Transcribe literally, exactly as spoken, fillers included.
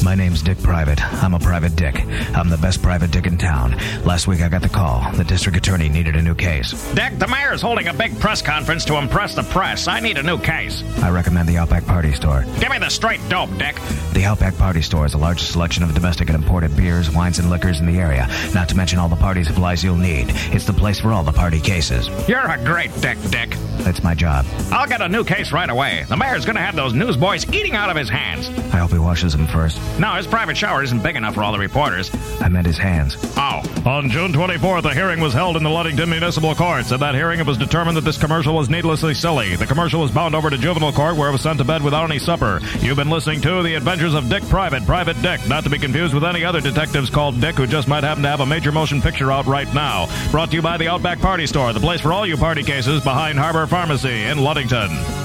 My name's Dick Private. I'm a private dick. I'm the best private dick in town. Last week I got the call. The district attorney needed a new case. Dick, the mayor's holding a big press conference to impress the press. I need a new case. I recommend the Outback Party Store. Give me the straight dope, Dick. The Outback Party Store is the largest selection of domestic and imported beers, wines, and liquors in the area, not to mention all the party supplies you'll need. It's the place for all the party cases. You're a great dick, Dick. That's my job. I'll get a new case right away. The mayor's going to have those newsboys eating out of his hands. I hope he washes them first. No, his private shower isn't big enough for all the reporters. I meant his hands. Oh. On June twenty-fourth, a hearing was held in the Ludington Municipal Courts. At that hearing, it was determined that this commercial was needlessly silly. The commercial was bound over to juvenile court, where it was sent to bed without any supper. You've been listening to The Adventures of Dick Private, Private Dick, not to be confused with any other detectives called Dick who just might happen to have a major motion picture out right now. Brought to you by the Outback Party Store, the place for all you party cases behind Harbor Pharmacy in Ludington.